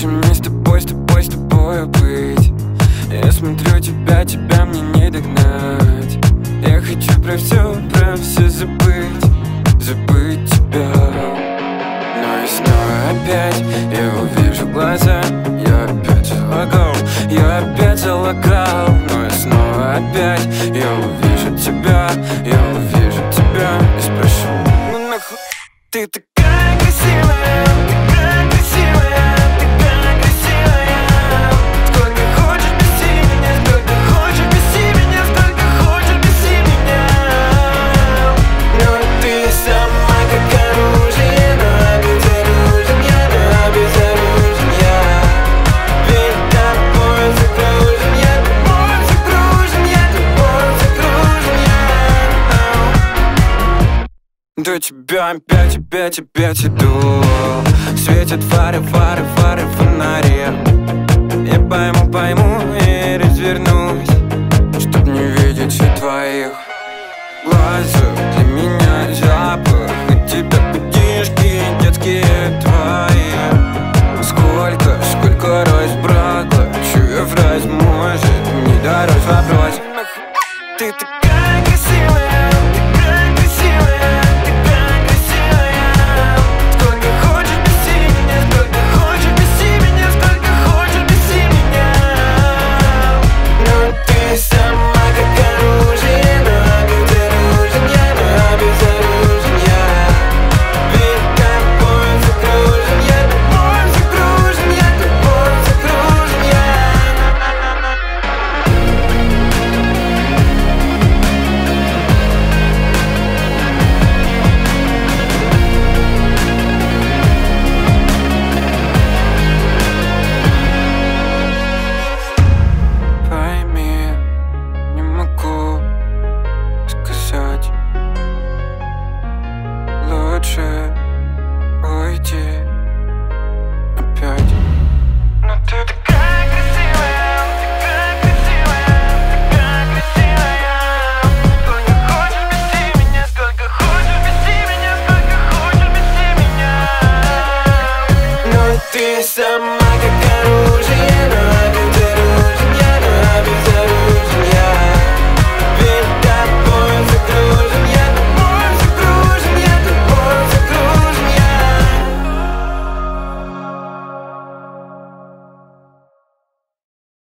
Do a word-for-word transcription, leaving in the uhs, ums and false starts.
Лучше мне с тобой, с тобой, с тобой быть. Я смотрю тебя, тебя мне не догнать. Я хочу про все, про все забыть, забыть тебя. Но и снова опять я увижу глаза. Я опять залагал, я опять залагал. Но и снова опять я увижу тебя, я увижу тебя и спрошу: ну нахуй ты такая красивая, такая красивая, такая красивая. Сколько хочешь беси меня, сколько хочешь беси меня, сколько хочешь беси меня. Но ты сама как оружие, но безоружен я, но безоружен я. Ведь тобой закружен я, тобой закружен я, тобой закружен я. До тебя опять, опять, опять иду. Светят фары, фары, фары, фонари. Я пойму, пойму